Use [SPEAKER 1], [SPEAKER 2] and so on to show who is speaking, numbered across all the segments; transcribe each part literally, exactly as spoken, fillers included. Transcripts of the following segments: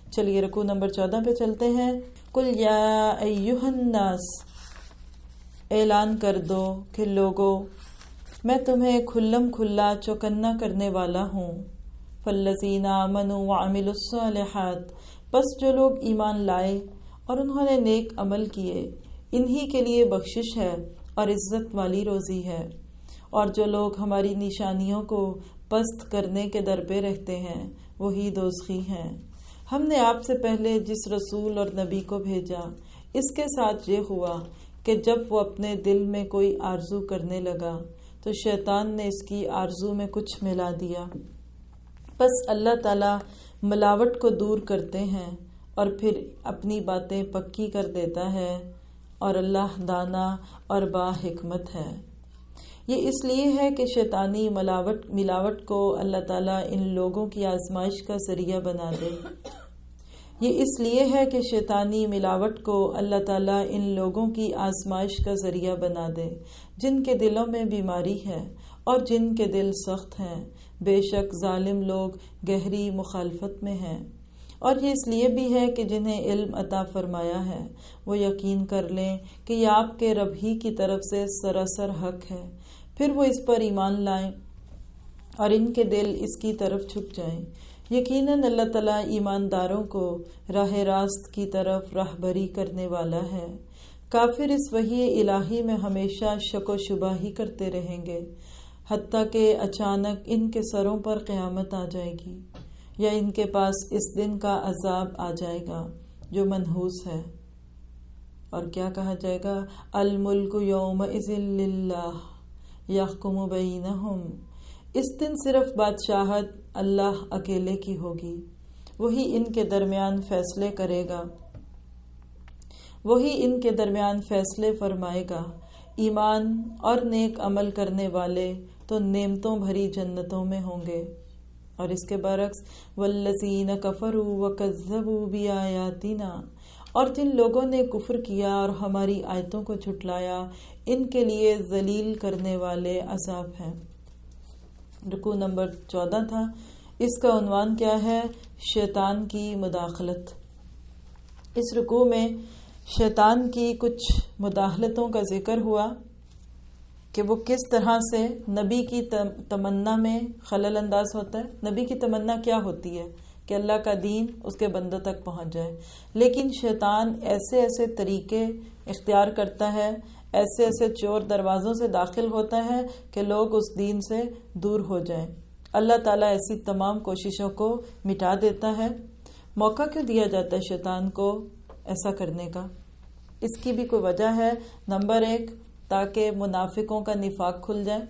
[SPEAKER 1] چلیے رکوع نمبر چودہ پہ چلتے ہیں. قل یا ایھا الناس، اعلان کر دو کہ لوگو میں تمہیں کھلم کھلا چوکنا کرنے والا ہوں. فالذین آمنوا وعملوا الصالحات، پس جو لوگ ایمان لائے اور انہوں نے نیک عمل کیے انہی کے لیے بخشش ہے اور عزت والی روزی ہے. اور جو لوگ ہماری نشانیوں کو پست کرنے کے در پہ رہتے ہیں وہی دوزخی ہیں. ہم نے آپ سے پہلے جس رسول اور نبی کو بھیجا اس کے ساتھ یہ ہوا کہ جب وہ اپنے دل میں کوئی آرزو کرنے لگا تو شیطان نے اس کی آرزو میں کچھ ملا دیا. بس اللہ تعالی ملاوٹ کو دور کرتے ہیں اور پھر اپنی باتیں پکی کر دیتا ہے، اور اللہ دانا اور با حکمت ہے. یہ اس لیے ہے کہ شیطانی ملاوٹ ملاوٹ کو اللہ تعالیٰ ان لوگوں کی آزمائش کا ذریعہ بنا دے. یہ اس لیے ہے کہ شیطانی ملاوٹ کو اللہ تعالیٰ ان لوگوں کی آزمائش کا ذریعہ بنا دے جن کے دلوں میں بیماری ہے اور جن کے دل سخت ہیں. بے شک ظالم لوگ گہری مخالفت میں ہیں. اور یہ اس لیے بھی ہے کہ جنہیں علم عطا فرمایا ہے وہ یقین کر لیں کہ یہ آپ کے رب ہی کی طرف سے سراسر حق ہے، پھر وہ اس پر ایمان لائیں اور ان کے دل اس کی طرف جھک جائیں. یقیناً اللہ تعالیٰ ایمانداروں کو راہ راست کی طرف راہبری کرنے والا ہے. کافر اس وحی الہی میں ہمیشہ شک و شبہ ہی کرتے رہیں گے حتیٰ کہ اچانک ان کے سروں پر قیامت آ جائے گی یا ان کے پاس اس دن کا عذاب آ جائے گا جو منحوس ہے. اور کیا کہا جائے گا؟ الملک یومئذ للہ یحکم بینہم. اس دن صرف بادشاہت اللہ اکیلے کی ہوگی، وہی ان کے درمیان فیصلے کرے گا، وہی ان کے درمیان فیصلے فرمائے گا. ایمان اور نیک عمل کرنے والے تو نعمتوں بھری جنتوں میں ہوں گے، اور اس کے برعکس والذین کفروا وکذبوا بآیاتنا، اور جن لوگوں نے کفر کیا اور ہماری آیتوں کو جھٹلایا ان کے لیے ذلیل کرنے والے عذاب ہیں. رکوع نمبر چودہ تھا. اس کا عنوان کیا ہے؟ شیطان کی مداخلت. اس رکوع میں شیطان کی کچھ مداخلتوں کا ذکر ہوا کہ وہ کس طرح سے نبی کی تمنا میں خلل انداز ہوتا ہے. نبی کی تمنا کیا ہوتی ہے؟ کہ اللہ کا دین اس کے بندوں تک پہنچ جائے، لیکن شیطان ایسے ایسے طریقے اختیار کرتا ہے، ایسے ایسے چور دروازوں سے داخل ہوتا ہے کہ لوگ اس دین سے دور ہو جائیں. اللہ تعالیٰ ایسی تمام کوششوں کو مٹا دیتا ہے. موقع کیوں دیا جاتا ہے شیطان کو ایسا کرنے کا؟ اس کی بھی کوئی وجہ ہے. نمبر ایک، تاکہ منافقوں کا نفاق کھل جائے.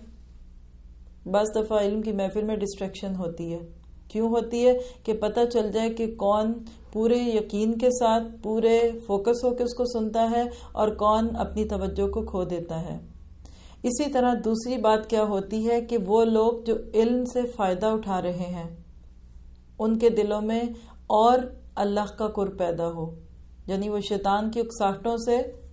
[SPEAKER 1] بعض دفعہ علم کی محفل میں ڈسٹریکشن ہوتی ہے. کیوں ہوتی ہے؟ کہ پتہ چل جائے کہ کون پورے یقین کے ساتھ پورے فوکس ہو کے اس کو سنتا ہے اور کون اپنی توجہ کو کھو دیتا ہے. اسی طرح دوسری بات کیا ہوتی ہے کہ وہ لوگ جو علم سے فائدہ اٹھا رہے ہیں ان کے دلوں میں اور اللہ کا قرب پیدا ہو، یعنی وہ شیطان کی اکساہٹوں سے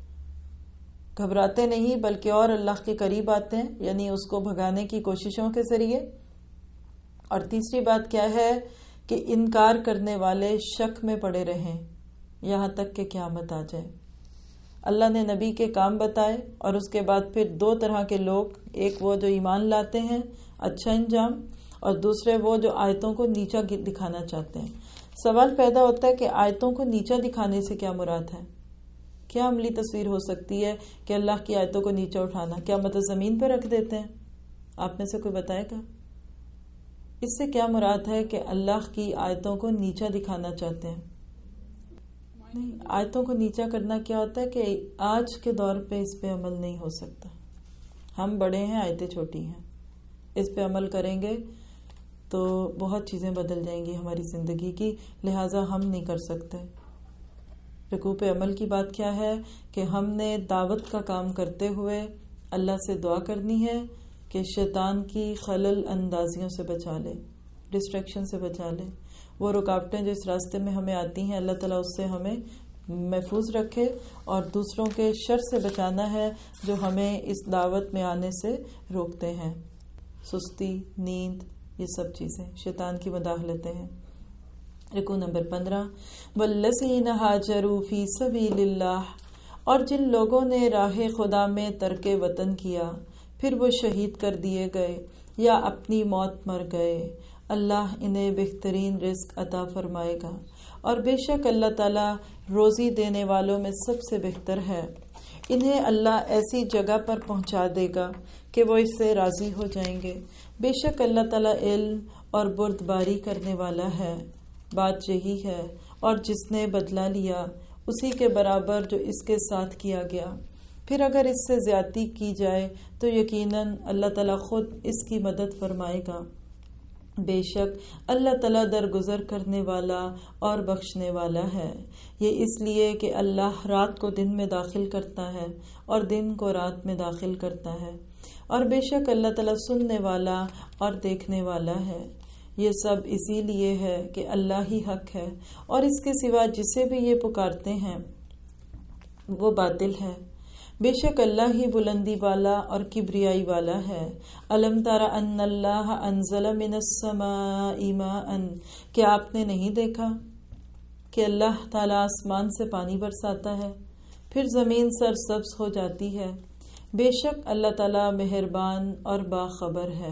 [SPEAKER 1] گھبراتے نہیں بلکہ اور اللہ کے قریب آتے ہیں، یعنی اس کو بھگانے کی کوششوں کے ذریعے. اور تیسری بات کیا ہے کہ انکار کرنے والے شک میں پڑے رہیں یہاں تک کہ قیامت آ جائے. اللہ نے نبی کے کام بتائے اور اس کے بعد پھر دو طرح کے لوگ، ایک وہ جو ایمان لاتے ہیں اچھا انجام، اور دوسرے وہ جو آیتوں کو نیچا دکھانا چاہتے ہیں. سوال پیدا ہوتا ہے کہ آیتوں کو نیچا دکھانے سے کیا مراد ہے؟ کیا عملی تصویر ہو سکتی ہے کہ اللہ کی آیتوں کو نیچا اٹھانا؟ کیا مطلب زمین پہ رکھ دیتے ہیں؟ آپ میں سے کوئی بتائے گا اس سے کیا مراد ہے کہ اللہ کی آیتوں کو نیچا دکھانا چاہتے ہیں؟ نہیں، آیتوں کو نیچا کرنا کیا ہوتا ہے کہ آج کے دور پہ اس پہ عمل نہیں ہو سکتا. ہم بڑے ہیں، آیتیں چھوٹی ہیں، اس پہ عمل کریں گے تو بہت چیزیں بدل جائیں گی ہماری زندگی کی، لہٰذا ہم نہیں کر سکتے. رکوع پہ عمل کی بات کیا ہے کہ ہم نے دعوت کا کام کرتے ہوئے اللہ سے دعا کرنی ہے کہ شیطان کی خلل اندازیوں سے بچا لے، ڈسٹریکشن سے بچا لے. وہ رکاوٹیں جو اس راستے میں ہمیں آتی ہیں اللہ تعالیٰ اس سے ہمیں محفوظ رکھے، اور دوسروں کے شر سے بچانا ہے جو ہمیں اس دعوت میں آنے سے روکتے ہیں. سستی، نیند، یہ سب چیزیں شیطان کی مداخلتیں ہیں. رکوع نمبر پندرہ، والذین ہاجروا فی سبیل اللہ، اور جن لوگوں نے راہ خدا میں ترک وطن کیا پھر وہ شہید کر دیے گئے یا اپنی موت مر گئے، اللہ انہیں بہترین رزق عطا فرمائے گا، اور بے شک اللہ تعالیٰ روزی دینے والوں میں سب سے بہتر ہے۔ انہیں اللہ ایسی جگہ پر پہنچا دے گا کہ وہ اس سے راضی ہو جائیں گے، بے شک اللہ تعالیٰ علم اور بردباری کرنے والا ہے۔ بات یہی ہے، اور جس نے بدلہ لیا اسی کے برابر جو اس کے ساتھ کیا گیا، پھر اگر اس سے زیادتی کی جائے تو یقیناً اللہ تعالیٰ خود اس کی مدد فرمائے گا، بے شک اللہ تعالیٰ درگزر کرنے والا اور بخشنے والا ہے۔ یہ اس لیے کہ اللہ رات کو دن میں داخل کرتا ہے اور دن کو رات میں داخل کرتا ہے، اور بے شک اللہ تعالیٰ سننے والا اور دیکھنے والا ہے۔ یہ سب اسی لیے ہے کہ اللہ ہی حق ہے، اور اس کے سوا جسے بھی یہ پکارتے ہیں وہ باطل ہے۔ بے شک اللہ ہی بلندی والا اور کبریائی والا ہے۔ الم تر ان اللہ انزل من السماء ماء، کیا آپ نے نہیں دیکھا کہ اللہ تعالیٰ آسمان سے پانی برساتا ہے پھر زمین سرسبز ہو جاتی ہے، بے شک اللہ تعالیٰ مہربان اور باخبر ہے۔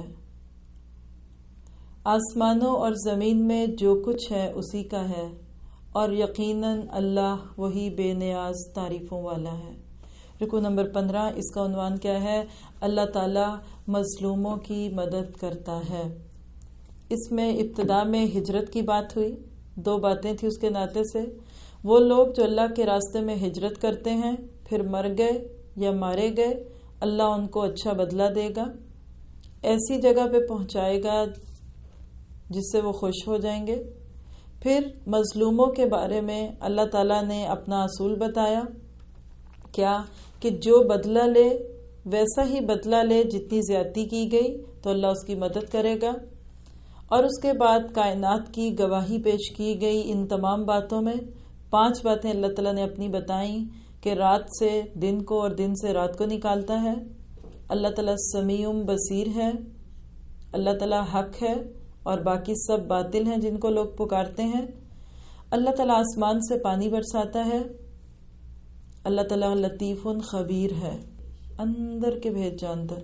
[SPEAKER 1] آسمانوں اور زمین میں جو کچھ ہے اسی کا ہے، اور یقیناً اللہ وہی بے نیاز تعریفوں والا ہے۔ رکوع نمبر پندرہ، اس کا عنوان کیا ہے؟ اللہ تعالیٰ مظلوموں کی مدد کرتا ہے۔ اس میں ابتدا میں ہجرت کی بات ہوئی، دو باتیں تھیں اس کے ناطے سے۔ وہ لوگ جو اللہ کے راستے میں ہجرت کرتے ہیں پھر مر گئے یا مارے گئے، اللہ ان کو اچھا بدلہ دے گا، ایسی جگہ پہ پہنچائے گا جس سے وہ خوش ہو جائیں گے۔ پھر مظلوموں کے بارے میں اللہ تعالیٰ نے اپنا اصول بتایا، کیا کہ جو بدلہ لے ویسا ہی بدلہ لے جتنی زیادتی کی گئی تو اللہ اس کی مدد کرے گا۔ اور اس کے بعد کائنات کی گواہی پیش کی گئی ان تمام باتوں میں پانچ باتیں اللہ تعالیٰ نے اپنی بتائیں کہ رات سے دن کو اور دن سے رات کو نکالتا ہے، اللہ تعالیٰ سمیع بصیر ہے، اللہ تعالیٰ حق ہے اور باقی سب باطل ہیں جن کو لوگ پکارتے ہیں، اللہ تعالیٰ آسمان سے پانی برساتا ہے، اللہ تعالیٰ لطیف خبیر ہے، اندر کے بھید جانتا۔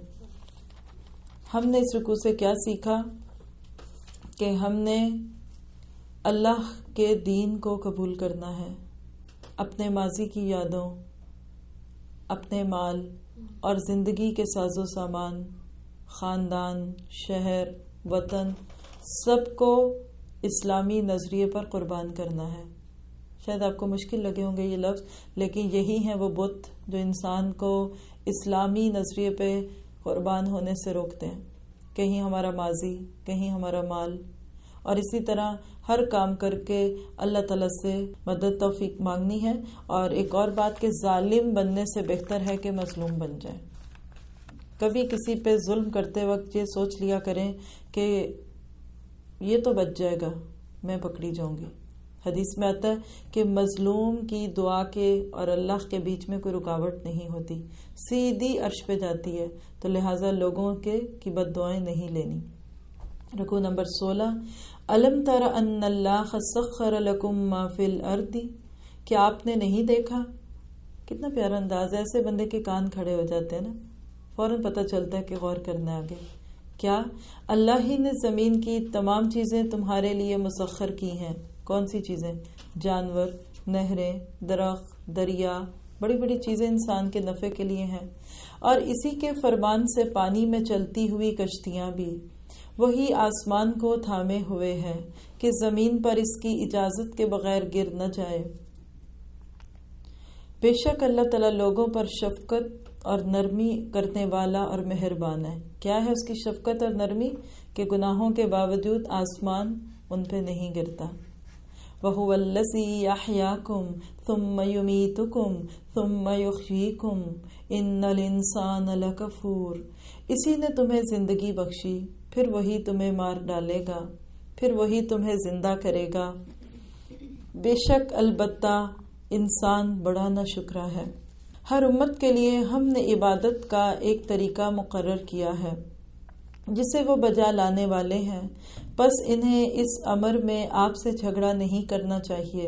[SPEAKER 1] ہم نے اس رکوع سے کیا سیکھا؟ کہ ہم نے اللہ کے دین کو قبول کرنا ہے، اپنے ماضی کی یادوں، اپنے مال اور زندگی کے ساز و سامان، خاندان، شہر، وطن، سب کو اسلامی نظریے پر قربان کرنا ہے۔ شاید آپ کو مشکل لگے ہوں گے یہ لفظ، لیکن یہی ہیں وہ بت جو انسان کو اسلامی نظریے پہ قربان ہونے سے روکتے ہیں۔ کہیں ہمارا ماضی، کہیں ہمارا مال، اور اسی طرح ہر کام کر کے اللہ تعالیٰ سے مدد توفیق مانگنی ہے۔ اور ایک اور بات کہ ظالم بننے سے بہتر ہے کہ مظلوم بن جائے۔ کبھی کسی پہ ظلم کرتے وقت یہ سوچ لیا کریں کہ یہ تو بچ جائے گا، میں پکڑی جاؤں گی۔ حدیث میں آتا ہے کہ مظلوم کی دعا کے اور اللہ کے بیچ میں کوئی رکاوٹ نہیں ہوتی، سیدھی عرش پہ جاتی ہے، تو لہٰذا لوگوں کے کی بد دعائیں نہیں لینی۔ رکوع نمبر سولہ، الم تر ان اللہ سخر لکم ما فی الارض، کیا آپ نے نہیں دیکھا؟ کتنا پیارا انداز ہے، ایسے بندے کے کان کھڑے ہو جاتے ہیں نا، فوراً پتہ چلتا ہے کہ غور کرنا آگے۔ کیا اللہ ہی نے زمین کی تمام چیزیں تمہارے لیے مسخر کی ہیں؟ کون سی چیزیں؟ جانور، نہریں، درخت، دریا، بڑی بڑی چیزیں انسان کے نفع کے لیے ہیں، اور اسی کے فرمان سے پانی میں چلتی ہوئی کشتیاں بھی، وہی آسمان کو تھامے ہوئے ہے کہ زمین پر اس کی اجازت کے بغیر گر نہ جائے۔ بے شک اللہ تعالیٰ لوگوں پر شفقت اور نرمی کرنے والا اور مہربان ہے۔ کیا ہے اس کی شفقت اور نرمی؟ کہ گناہوں کے باوجود آسمان ان پہ نہیں گرتا۔ وَهُوَ الَّذِي يَحْيَاكُمْ ثُمَّ يُمِيتُكُمْ ثُمَّ يُحْيِيكُمْ إِنَّ الْإِنسَانَ لَكَفُورٌ، اسی نے تمہیں زندگی بخشی، پھر وہی تمہیں مار ڈالے گا، پھر وہی تمہیں زندہ کرے گا، بے شک البتہ انسان بڑا ناشکرا ہے۔ ہر امت کے لیے ہم نے عبادت کا ایک طریقہ مقرر کیا ہے جسے وہ بجا لانے والے ہیں، بس انہیں اس امر میں آپ سے جھگڑا نہیں کرنا چاہیے۔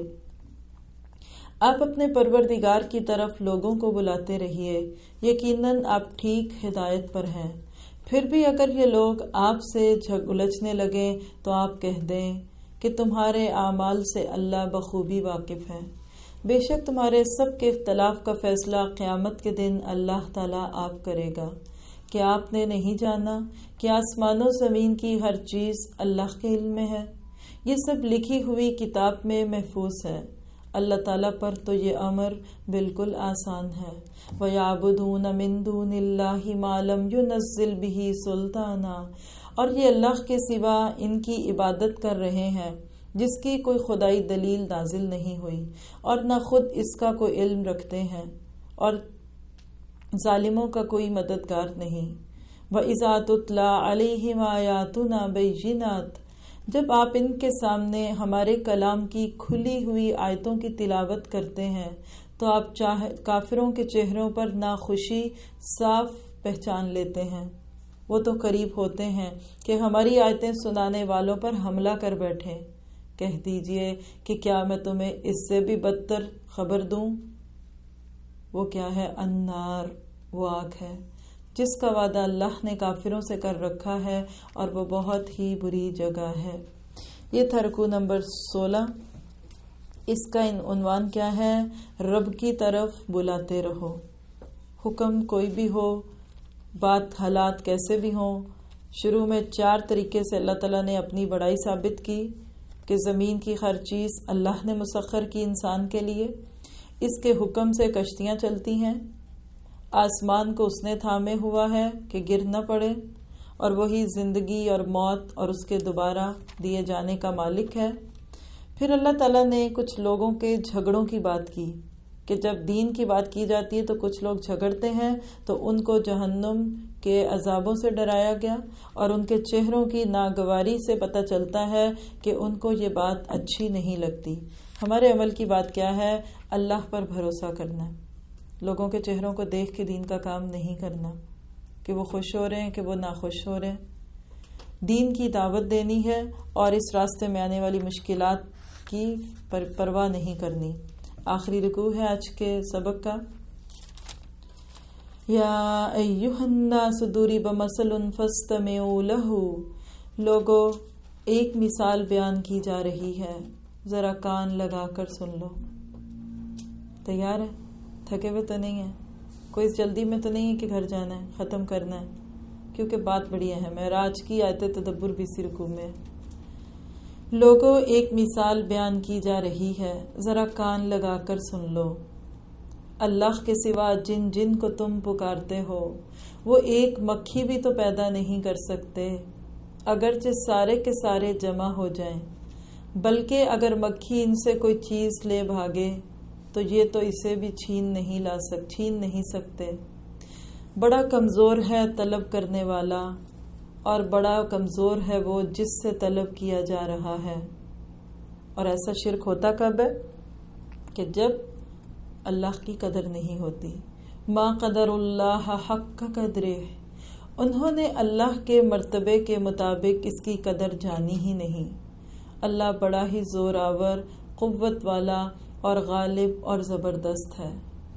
[SPEAKER 1] آپ اپنے پروردگار کی طرف لوگوں کو بلاتے رہیے، یقیناً آپ ٹھیک ہدایت پر ہیں۔ پھر بھی اگر یہ لوگ آپ سے الجھنے لگیں تو آپ کہہ دیں کہ تمہارے اعمال سے اللہ بخوبی واقف ہے۔ بے شک تمہارے سب کے اختلاف کا فیصلہ قیامت کے دن اللہ تعالیٰ آپ کرے گا۔ کیا آپ نے نہیں جانا کہ آسمان و زمین کی ہر چیز اللہ کے علم میں ہے؟ یہ سب لکھی ہوئی کتاب میں محفوظ ہے۔ اللہ تعالیٰ پر تو یہ امر بالکل آسان ہے۔ وَيَعْبُدُونَ مِن دُونِ اللَّهِ مَا لَمْ يُنَزِّلْ بِهِ سُلْطَانًا، اور یہ اللہ کے سوا ان کی عبادت کر رہے ہیں جس کی کوئی خدائی دلیل نازل نہیں ہوئی، اور نہ خود اس کا کوئی علم رکھتے ہیں، اور ظالموں کا کوئی مددگار نہیں۔ وَإِذَا تُتْلَى عَلَيْهِمْ آيَاتُنَا بَيِّنَاتٍ، جب آپ ان کے سامنے ہمارے کلام کی کھلی ہوئی آیتوں کی تلاوت کرتے ہیں تو آپ چاہ کافروں کے چہروں پر ناخوشی صاف پہچان لیتے ہیں۔ وہ تو قریب ہوتے ہیں کہ ہماری آیتیں سنانے والوں پر حملہ کر بیٹھیں۔ کہہ دیجئے کہ کیا میں تمہیں اس سے بھی بدتر خبر دوں؟ وہ کیا ہے؟ النار، وہ آگ ہے جس کا وعدہ اللہ نے کافروں سے کر رکھا ہے، اور وہ بہت ہی بری جگہ ہے۔ یہ تھا رکوع نمبر سولہ۔ اس کا عنوان کیا ہے؟ رب کی طرف بلاتے رہو۔ حکم کوئی بھی ہو، بات حالات کیسے بھی ہوں، شروع میں چار طریقے سے اللہ تعالیٰ نے اپنی بڑائی ثابت کی کہ زمین کی ہر چیز اللہ نے مسخر کی انسان کے لیے، اس کے حکم سے کشتیاں چلتی ہیں، آسمان کو اس نے تھامے ہوا ہے کہ گر نہ پڑے، اور وہی زندگی اور موت اور اس کے دوبارہ دیے جانے کا مالک ہے۔ پھر اللہ تعالیٰ نے کچھ لوگوں کے جھگڑوں کی بات کی کہ جب دین کی بات کی جاتی ہے تو کچھ لوگ جھگڑتے ہیں، تو ان کو جہنم کے عذابوں سے ڈرایا گیا، اور ان کے چہروں کی ناگواری سے پتہ چلتا ہے کہ ان کو یہ بات اچھی نہیں لگتی۔ ہمارے عمل کی بات کیا ہے؟ اللہ پر بھروسہ کرنا، لوگوں کے چہروں کو دیکھ کے دین کا کام نہیں کرنا کہ وہ خوش ہو رہے ہیں کہ وہ ناخوش ہو رہے ہیں۔ دین کی دعوت دینی ہے اور اس راستے میں آنے والی مشکلات کی پرواہ نہیں کرنی۔ آخری رکوع ہے آج کے سبق کا۔ یا ایھا الناس ضرب مثل فاستمعوا لہ، لوگو ایک مثال بیان کی جا رہی ہے، ذرا کان لگا کر سن لو۔ تیار ہے؟ تھکے ہوئے تو نہیں ہے؟ کوئی جلدی میں تو نہیں ہے کہ گھر جانا ہے، ختم کرنا ہے؟ کیونکہ بات بڑی اہم ہے، معراج کی آیت تدبر بھی اسی رکوع میں۔ لوگوں ایک مثال بیان کی جا رہی ہے، ذرا کان لگا کر سن لو۔ اللہ کے سوا جن جن کو تم پکارتے ہو وہ ایک مکھی بھی تو پیدا نہیں کر سکتے، اگرچہ سارے کے سارے جمع ہو جائیں، بلکہ اگر مکھی ان سے کوئی چیز لے بھاگے تو یہ تو اسے بھی چھین نہیں لا سک چھین نہیں سکتے۔ بڑا کمزور ہے طلب کرنے والا، اور بڑا کمزور ہے وہ جس سے طلب کیا جا رہا ہے۔ اور ایسا شرک ہوتا کب ہے؟ کہ جب اللہ کی قدر نہیں ہوتی۔ ما قدر اللہ حق قدرہ، انہوں نے اللہ کے مرتبے کے مطابق اس کی قدر جانی ہی نہیں۔ اللہ بڑا ہی زور آور، قوت والا اور غالب اور زبردست ہے۔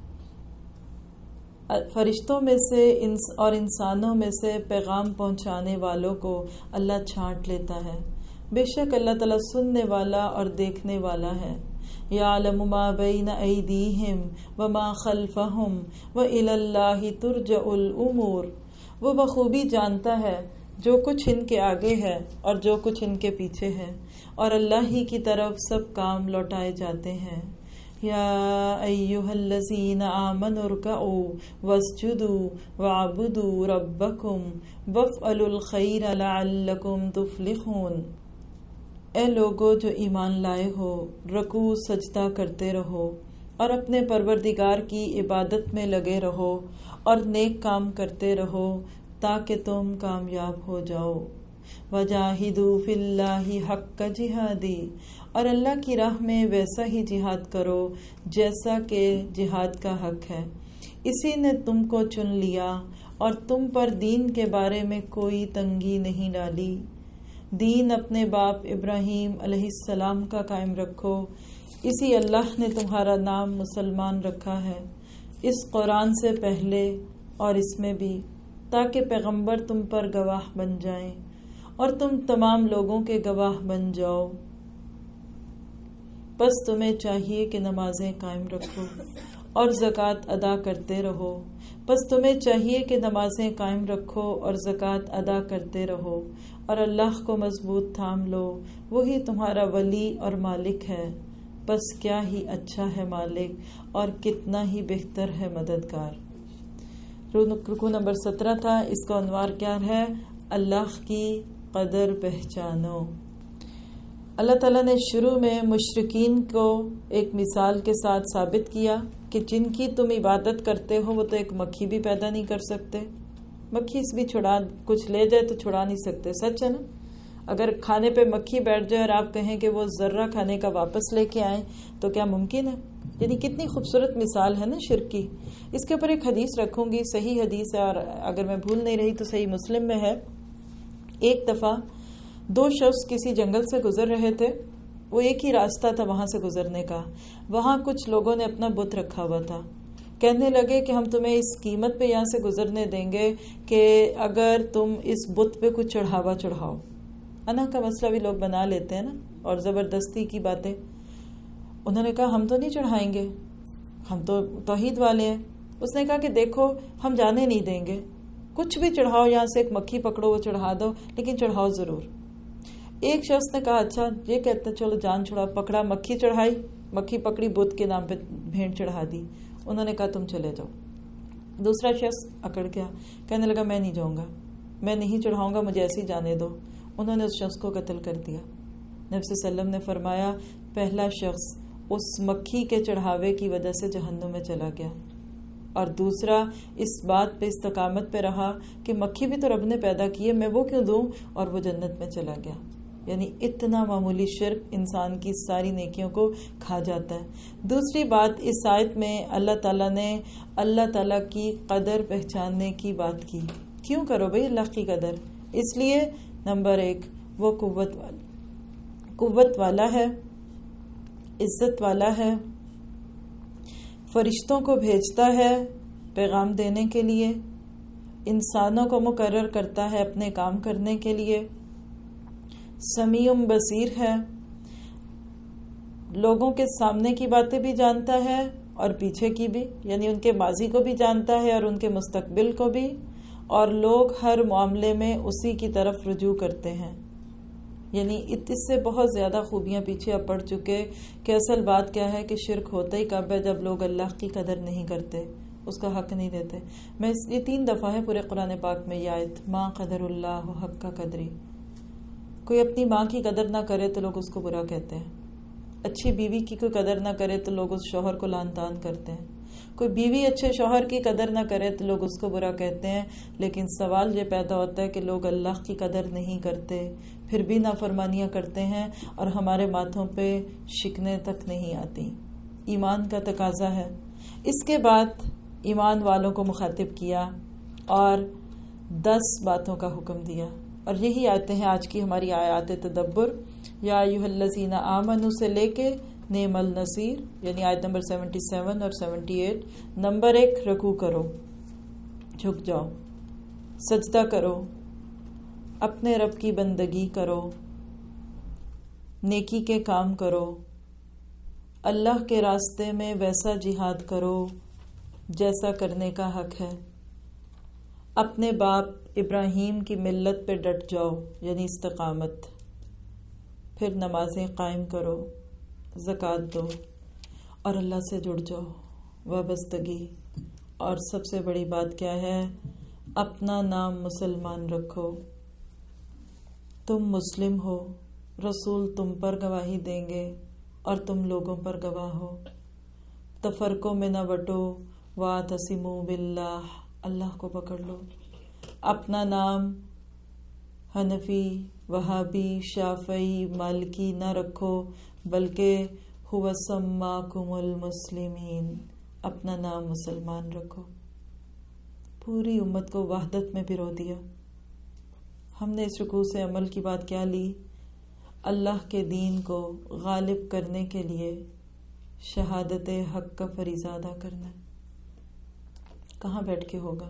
[SPEAKER 1] فرشتوں میں سے اور انسانوں میں سے پیغام پہنچانے والوں کو اللہ چھانٹ لیتا ہے۔ بے شک اللہ تعالیٰ سننے والا اور دیکھنے والا ہے۔ یعلم ما بین ایدیہم وما خلفہم وإلی اللہ ترجع الامور، وہ بخوبی جانتا ہے جو کچھ ان کے آگے ہے اور جو کچھ ان کے پیچھے ہے، اور اللہ ہی کی طرف سب کام لوٹائے جاتے ہیں۔ یا ایھا الذین آمنوا ارکعوا واسجدوا واعبدوا ربکم وافعلوا الخیر لعلکم تفلحون، اے لوگو جو ایمان لائے ہو، رکوع سجدہ کرتے رہو اور اپنے پروردگار کی عبادت میں لگے رہو اور نیک کام کرتے رہو تاکہ تم کامیاب ہو جاؤ۔ وجاہدوا فی اللہ حق جہادی، اور اللہ کی راہ میں ویسا ہی جہاد کرو جیسا کہ جہاد کا حق ہے۔ اسی نے تم کو چن لیا اور تم پر دین کے بارے میں کوئی تنگی نہیں ڈالی۔ دین اپنے باپ ابراہیم علیہ السلام کا قائم رکھو، اسی اللہ نے تمہارا نام مسلمان رکھا ہے اس قرآن سے پہلے اور اس میں بھی، تاکہ پیغمبر تم پر گواہ بن جائیں اور تم تمام لوگوں کے گواہ بن جاؤ۔ بس تمہیں چاہیے کہ نمازیں قائم رکھو اور زکوٰۃ ادا کرتے رہو بس تمہیں چاہیے کہ نمازیں قائم رکھو اور زکوٰۃ ادا کرتے رہو اور اللہ کو مضبوط تھام لو، وہی تمہارا ولی اور مالک ہے، بس کیا ہی اچھا ہے مالک اور کتنا ہی بہتر ہے مددگار۔ رکوع نمبر سترہ تھا، اس کا عنوان کیا ہے؟ اللہ کی قدر پہچانو۔ اللہ تعالیٰ نے شروع میں مشرکین کو ایک مثال کے ساتھ ثابت کیا کہ جن کی تم عبادت کرتے ہو وہ تو ایک مکھی بھی پیدا نہیں کر سکتے، مکھی اس بھی چھڑا کچھ لے جائے تو چھڑا نہیں سکتے، سچ ہے نا؟ اگر کھانے پہ مکھی بیٹھ جائے اور آپ کہیں کہ وہ ذرہ کھانے کا واپس لے کے آئیں تو کیا ممکن ہے؟ یعنی کتنی خوبصورت مثال ہے نا شرک کی۔ اس کے اوپر ایک حدیث رکھوں گی، صحیح حدیث ہے، اور اگر میں بھول نہیں رہی تو صحیح مسلم میں ہے۔ ایک دفعہ دو شخص کسی جنگل سے گزر رہے تھے، وہ ایک ہی راستہ تھا وہاں سے گزرنے کا، وہاں کچھ لوگوں نے اپنا بت رکھا ہوا تھا، کہنے لگے کہ ہم تمہیں اس قیمت پہ یہاں سے گزرنے دیں گے کہ اگر تم اس بت پہ کچھ چڑھاوا چڑھاؤ۔ انا کا مسئلہ بھی لوگ بنا لیتے ہیں نا، اور زبردستی کی باتیں۔ انہوں نے کہا ہم تو نہیں چڑھائیں گے، ہم تو توحید والے ہیں۔ اس نے کہا کہ دیکھو ہم جانے نہیں دیں گے، کچھ بھی چڑھاؤ، یہاں سے ایک مکھی پکڑو وہ چڑھا دو، لیکن چڑھاؤ ضرور۔ ایک شخص نے کہا اچھا یہ کہتے چلو جان چھڑا، پکڑا، مکھی چڑھائی، مکھی پکڑی، بت کے نام پہ بھیڑ چڑھا دی۔ انہوں نے کہا تم چلے جاؤ۔ دوسرا شخص اکڑ گیا، کہنے لگا میں نہیں جاؤں گا، میں نہیں چڑھاؤں گا، مجھے ایسے ہی جانے دو۔ انہوں نے اس شخص کو قتل کر دیا۔ نبی صلی اللہ علیہ وسلم نے فرمایا پہلا شخص اس مکھی کے چڑھاوے کی وجہ سے جہنم میں چلا گیا، اور دوسرا اس بات پہ استقامت پہ رہا کہ مکھی بھی تو رب نے پیدا کی ہے، میں وہ کیوں دوں، اور وہ جنت میں چلا گیا۔ یعنی اتنا معمولی شرک انسان کی ساری نیکیوں کو کھا جاتا ہے۔ دوسری بات، اس آیت میں اللہ تعالیٰ نے اللہ تعالیٰ کی قدر پہچاننے کی بات کی۔ کیوں کرو بھئی اللہ کی قدر؟ اس لیے نمبر ایک وہ قوت والا قوت والا ہے، عزت والا ہے، فرشتوں کو بھیجتا ہے پیغام دینے کے لیے، انسانوں کو مقرر کرتا ہے اپنے کام کرنے کے لیے، سمیع بصیر ہے، لوگوں کے سامنے کی باتیں بھی جانتا ہے اور پیچھے کی بھی، یعنی ان کے ماضی کو بھی جانتا ہے اور ان کے مستقبل کو بھی، اور لوگ ہر معاملے میں اسی کی طرف رجوع کرتے ہیں۔ یعنی اس سے بہت زیادہ خوبیاں پیچھے اب پڑ چکے کہ اصل بات کیا ہے کہ شرک ہوتا ہی کب ہے؟ جب لوگ اللہ کی قدر نہیں کرتے، اس کا حق نہیں دیتے۔ میں یہ تین دفعہ ہے پورے قرآن پاک میں یہ آیت، ماں قدر اللہ حق کا قدری۔ کوئی اپنی ماں کی قدر نہ کرے تو لوگ اس کو برا کہتے ہیں، اچھی بیوی کی کوئی قدر نہ کرے تو لوگ اس شوہر کو لعن طعن کرتے ہیں، کوئی بیوی اچھے شوہر کی قدر نہ کرے تو لوگ اس کو برا کہتے ہیں۔ لیکن سوال یہ پیدا ہوتا ہے کہ لوگ اللہ کی قدر نہیں کرتے، پھر بھی نافرمانیاں کرتے ہیں اور ہمارے ماتھوں پہ شکنیں تک نہیں آتی۔ ایمان کا تقاضا ہے۔ اس کے بعد ایمان والوں کو مخاطب کیا اور دس باتوں کا حکم دیا، اور یہی آیتیں ہیں آج کی ہماری آیات تدبر۔ یا ایھا الذین آمنوا سے لے کے نعم النصیر، یعنی آیت نمبر سیونٹی سیون اور سیونٹی ایٹ۔ نمبر ایک، رکوع کرو، جھک جاؤ، سجدہ کرو، اپنے رب کی بندگی کرو، نیکی کے کام کرو، اللہ کے راستے میں ویسا جہاد کرو جیسا کرنے کا حق ہے، اپنے باپ ابراہیم کی ملت پہ ڈٹ جاؤ، یعنی استقامت، پھر نمازیں قائم کرو، زکوٰۃ دو، اور اللہ سے جڑ جاؤ، وابستگی۔ اور سب سے بڑی بات کیا ہے؟ اپنا نام مسلمان رکھو، تم مسلم ہو، رسول تم پر گواہی دیں گے اور تم لوگوں پر گواہ ہو۔ تفرقوں میں نہ بٹو، واعتصموا باللہ، اللہ کو پکڑ لو۔ اپنا نام حنفی، وہابی، شافعی، مالکی نہ رکھو، بلکہ هو سماکم المسلمین، اپنا نام مسلمان رکھو۔ پوری امت کو وحدت میں پرو دیا۔ ہم نے اس رکوع سے عمل کی بات کیا لی؟ اللہ کے دین کو غالب کرنے کے لیے شہادت حق کا فریضہ ادا کرنا ہے۔ کہاں بیٹھ کے ہوگا؟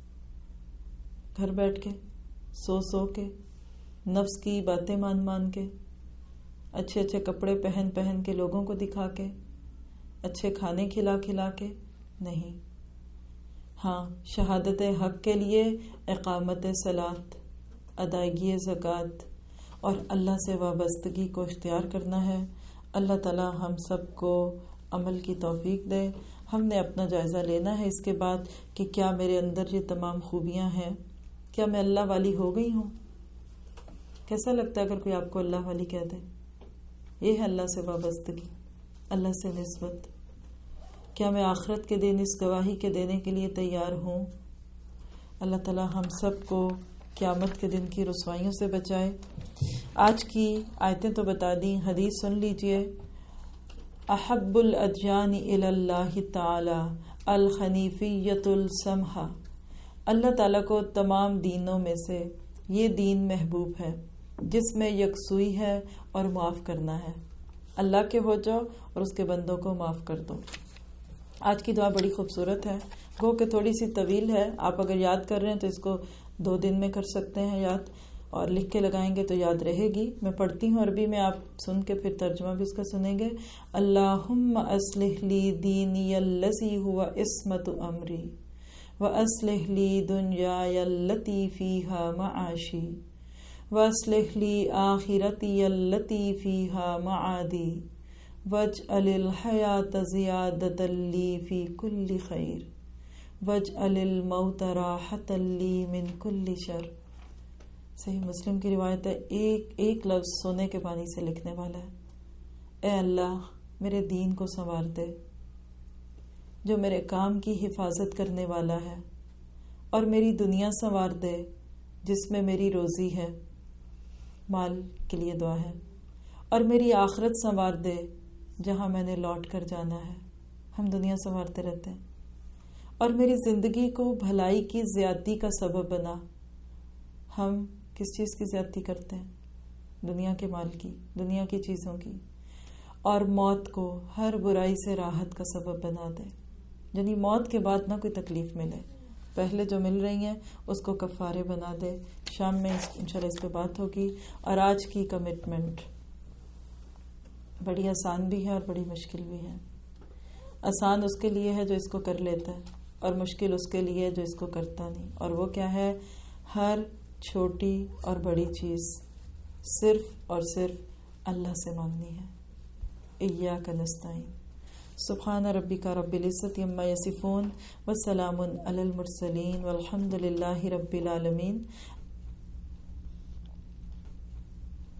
[SPEAKER 1] گھر بیٹھ کے، سو سو کے، نفس کی باتیں مان مان کے، اچھے اچھے کپڑے پہن پہن کے لوگوں کو دکھا کے، اچھے کھانے کھلا کھلا کے؟ نہیں۔ ہاں، شہادت حق کے لیے اقامت صلاۃ، ادائیگی زکوٰۃ اور اللہ سے وابستگی کو اختیار کرنا ہے۔ اللہ تعالی ہم سب کو عمل کی توفیق دے۔ ہم نے اپنا جائزہ لینا ہے اس کے بعد کہ کیا میرے اندر یہ تمام خوبیاں ہیں، کیا میں اللہ والی ہو گئی ہوں؟ کیسا لگتا ہے اگر کوئی آپ کو اللہ والی کہہ دے؟ یہ ہے اللہ سے وابستگی، اللہ سے نسبت۔ کیا میں آخرت کے دن اس گواہی کے دینے کے لیے تیار ہوں؟ اللہ تعالی ہم سب کو قیامت کے دن کی رسوائیوں سے بچائے۔ آج کی آیتیں تو بتا دیں، حدیث سن لیجئے۔ احب الادیان الی اللہ تعالی الحنیفیۃ السمحہ، اللہ تعالیٰ کو تمام دینوں میں سے یہ دین محبوب ہے جس میں یکسوئی ہے اور معاف کرنا ہے۔ اللہ کے ہو جاؤ اور اس کے بندوں کو معاف کر دو۔ آج کی دعا بڑی خوبصورت ہے، گو کہ تھوڑی سی طویل ہے، آپ اگر یاد کر رہے ہیں تو اس کو دو دن میں کر سکتے ہیں یاد، اور لکھ کے لگائیں گے تو یاد رہے گی۔ میں پڑھتی ہوں عربی میں، آپ سن کے پھر ترجمہ بھی اس کا سنیں گے۔ اللہم اصلح لی دینی الذی ہوا عصمت امری وَأَصْلِحْ لِي دُنْيَايَ الَّتِي فِيهَا مَعَاشِي وَأَصْلِحْ لِي آخِرَتِيَ الَّتِي فِيهَا مَعَادِي وَاجْعَلِ الْحَيَاةَ زِيَادَةً لِّي فِي كُلِّ خَيْرٍ وَاجْعَلِ الْمَوْتَ رَاحَةً لِّي مِن كُلِّ شَرٍ۔ صحیح مسلم کی روایت ہے، ایک ایک لفظ سونے کے پانی سے لکھنے والا ہے۔ اے اللہ میرے دین کو سنوار دے جو میرے کام کی حفاظت کرنے والا ہے، اور میری دنیا سنوار دے جس میں میری روزی ہے، مال کے لیے دعا ہے، اور میری آخرت سنوار دے جہاں میں نے لوٹ کر جانا ہے۔ ہم دنیا سنوارتے رہتے ہیں، اور میری زندگی کو بھلائی کی زیادتی کا سبب بنا۔ ہم کس چیز کی زیادتی کرتے ہیں؟ دنیا کے مال کی، دنیا کی چیزوں کی۔ اور موت کو ہر برائی سے راحت کا سبب بنا دے، یعنی موت کے بعد نہ کوئی تکلیف ملے، پہلے جو مل رہی ہیں اس کو کفارے بنا دے۔ شام میں انشاءاللہ اس پہ بات ہوگی۔ اور آج کی کمٹمنٹ بڑی آسان بھی ہے اور بڑی مشکل بھی ہے۔ آسان اس کے لیے ہے جو اس کو کر لیتا ہے، اور مشکل اس کے لیے ہے جو اس کو کرتا نہیں۔ اور وہ کیا ہے؟ ہر چھوٹی اور بڑی چیز صرف اور صرف اللہ سے مانگنی ہے۔ ایاک نستعین۔ سبحان ربک رب العزت عما یصفون وسلام علی المرسلین والحمد للہ رب العالمین۔